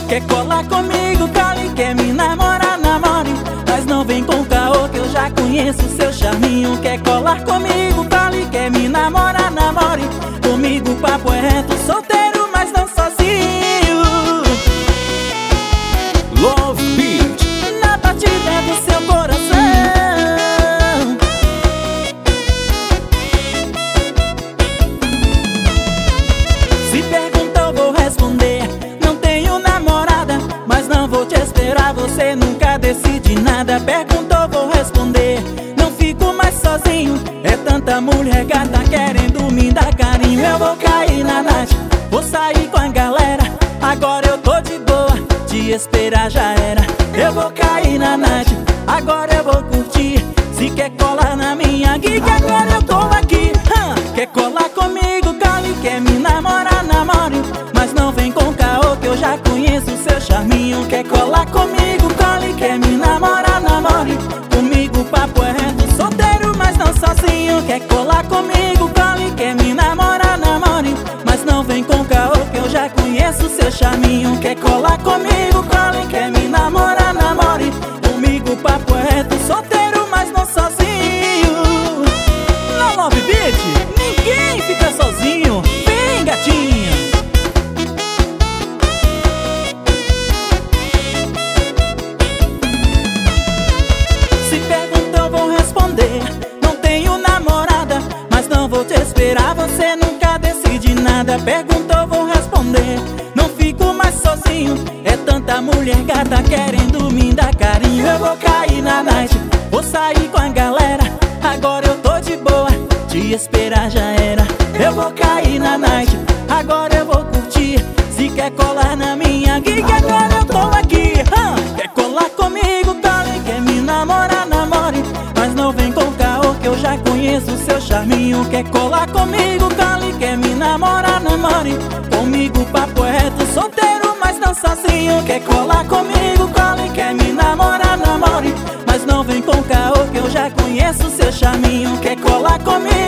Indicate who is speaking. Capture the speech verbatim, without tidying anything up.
Speaker 1: Quer colar comigo, cole, quer me namorar, namore. Mas não vem com caô que eu já conheço seu charminho. Quer colar comigo, cole, quer me namorar, namore. Comigo o papo é reto, solteiro, mas não sozinho.
Speaker 2: Love Beat,
Speaker 1: Na batida do seu coração. Se pergunta eu vou responder: não tenho namorada, mas não vou te esperar, você nunca decide nada. Perguntou, eu vou responder: não fico mais sozinho, é tanta mulher gata querendo me dar carinho. Eu vou cair na night, vou sair com a galera, agora eu tô de boa, te esperar já era. Eu vou cair na night, agora eu vou curtir. Se quer colar na minha gig, agora eu tô aqui. Hum, quer colar comigo, cole, quer me namorar, namore. Mas não vem com caô que eu já conheço seu charminho. Quer colar comigo, cole, quer me namorar, namore. Comigo o papo é reto, solteiro, mas não sozinho. Quer colar comigo, cole, quer me namorar, namore. Mas não vem com caô que eu já conheço seu charminho. Quer colar comigo, cole, quer me namorar, namore. Comigo o papo é reto, solteiro, mas não sozinho. No Love Beat, ninguém fica sozinho. Vem, gatinha. Se perguntou, eu vou responder: não tenho namorada, mas não vou te esperar, você nunca decide nada. Perguntou, eu vou responder: não fico mais sozinho, é tanta mulher gata querendo me dar carinho. Eu vou cair na night, vou sair com a galera, agora eu tô de boa, te esperar já era. Eu vou cair na night, agora eu vou curtir. Se quer colar na minha gig, agora eu tô aqui. Hum, quer colar comigo, cole, quer me namorar, namore. Mas não vem com caô que eu já conheço seu charminho. Quer colar comigo, cole, quer me namorar, namore. Comigo o papo é reto, solteiro, mas não sozinho. Quer colar comigo, cole, quer me namorar, namore. Mas não vem com caô que eu já conheço seu charminho. Quer colar comigo,